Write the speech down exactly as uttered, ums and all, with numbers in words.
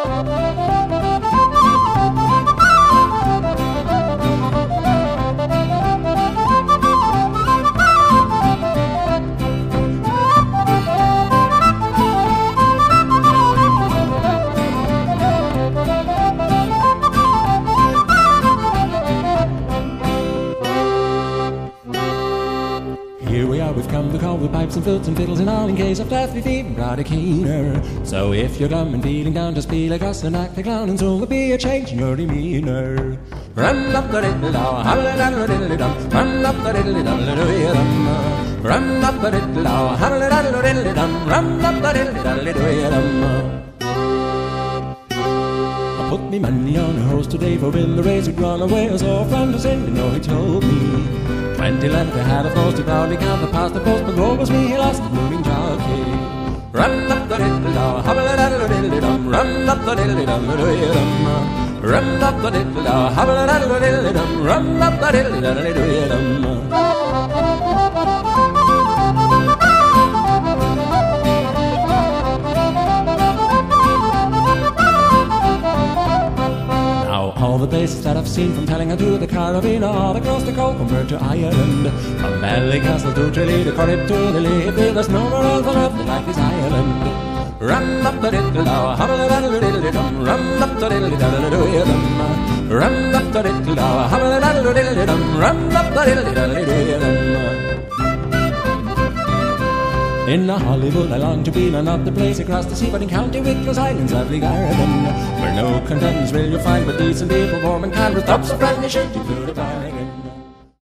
Here we are, we've come to call with pipes and flutes and fiddles and all in case of death we feed brought a keener. So if you're glum and feeling down, just be like us and act the clown, and soon there'll be a change in your demeanor. Run up the diddle dow, holla daddle diddle dum, run up the diddle dum, do dum. Run up the diddle dow, holla daddle diddle dum, run up the diddle do dum. I put me money on a horse today, for when the race would run away, I saw a friend who's in, you know he told me. Twenty left, I had a force to proudly count the past the post, but woe was me, he lost the moving jockey. Run up the diddle dow, hobble daddle diddle dum, run up the diddle dum, do dum. Run up the diddle dow, hobble daddle diddle dum, run up the diddle do dum. All the places that I've seen, from Tallinga to the Caribbean, all across the coast compared to Ireland. From Ballycastle to Tralee, to Corrib to the Lake, there's nowhere else on earth like this Ireland. Run up the diddle dow, hobble daddle diddle dum, run up the diddle daddle do dum. Run up the diddle dow, hobble daddle diddle dum, run up the diddle daddle do dum. In a Hollywood I long to be, none of the place across the sea, but in County Wicklow's Island's lovely garden, where no contents will you find, but decent people, warm and kind, with tops of friendly shit, include a bargain.